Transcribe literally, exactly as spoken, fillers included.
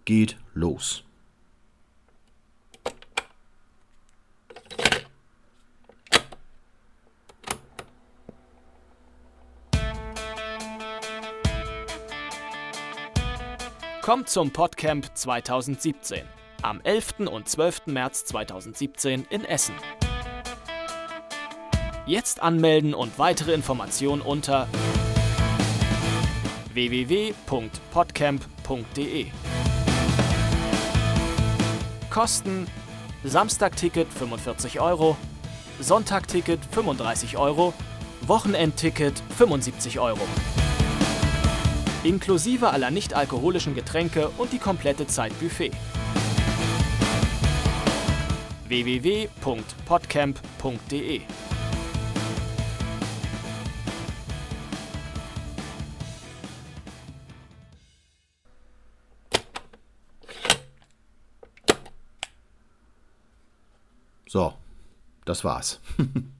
geht los. Kommt zum PodCamp zweitausendsiebzehn am elften und zwölften März zweitausendsiebzehn in Essen. Jetzt anmelden und weitere Informationen unter w w w punkt podcamp punkt d e. Kosten: Samstagticket fünfundvierzig Euro, Sonntagticket fünfunddreißig Euro, Wochenendticket fünfundsiebzig Euro. Inklusive aller nicht-alkoholischen Getränke und die komplette Zeit Buffet. w w w punkt podcamp punkt d e. So, das war's.